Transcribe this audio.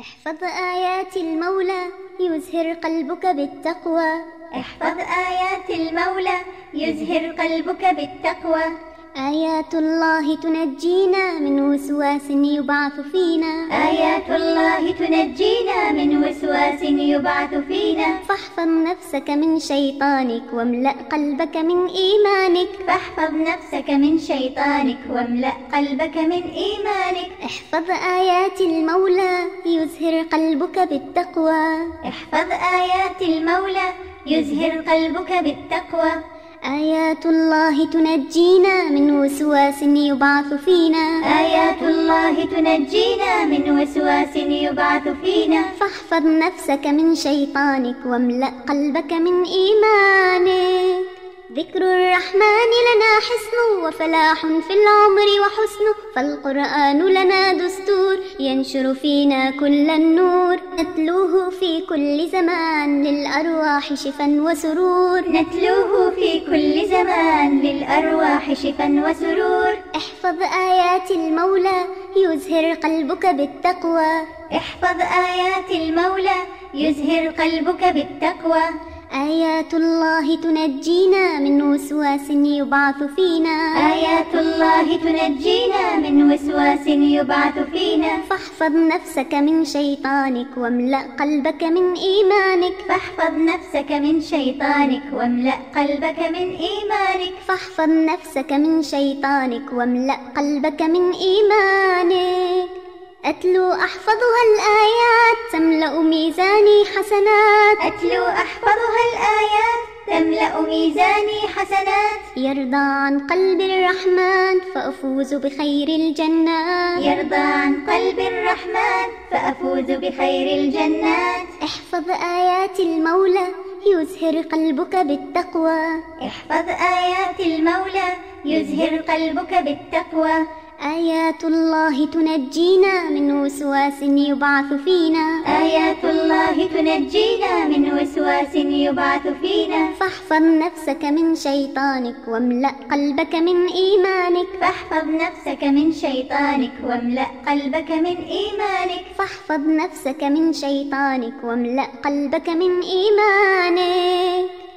احفظ آيات المولى يزهر قلبك بالتقوى. احفظ آيات المولى يزهر قلبك بالتقوى. آيات الله تنجينا من وسواس يبعث فينا. آيات الله تنجينا من وسواس يبعث فينا. فاحفظ نفسك من شيطانك واملأ قلبك من إيمانك. فاحفظ نفسك من شيطانك واملأ قلبك من إيمانك. احفظ آيات المولى يزهر قلبك بالتقوى. احفظ آيات المولى يزهر قلبك بالتقوى. آيات الله تنجينا من وسواس يبعث فينا. آيات الله تنجينا من وسواس يبعث فينا. فاحفظ نفسك من شيطانك واملأ قلبك من إيمانك. ذكر الرحمن لنا حصن وفلاح في العمر وحسن، فالقرآن لنا دستور ينشر فينا كل النور. نتلوه في كل زمان للأرواح شفا وسرور. نتلوه في كل زمان للأرواح شفا وسرور. احفظ آيات المولى يزهر قلبك بالتقوى. احفظ آيات المولى يزهر قلبك بالتقوى. آيات الله تنجينا من وسواس يبعث فينا. آيات الله تنجينا من وسواس يبعث فينا. فاحفظ نفسك من شيطانك واملأ قلبك من إيمانك. فاحفظ نفسك من شيطانك واملأ قلبك من إيمانك. فاحفظ نفسك من شيطانك واملأ قلبك من إيمانك. أتلو أحفظها الآيات تملأ ميزاني حسنات. أتلو أحفظها الآيات تملأ ميزاني حسنات. يرضى عن قلب الرحمن فأفوز بخير الجنات. يرضى عن قلب الرحمن فأفوز بخير الجنات. احفظ آيات المولى يزهر قلبك بالتقوى. احفظ آيات المولى يزهر قلبك بالتقوى. آيات الله تنجينا من وسواس يبعث فينا. آيات الله تنجينا من وسواس يبعث فينا. فاحفظ نفسك من شيطانك واملأ قلبك من إيمانك. فاحفظ نفسك من شيطانك واملأ قلبك من إيمانك. فاحفظ نفسك من شيطانك واملأ قلبك من إيمانك.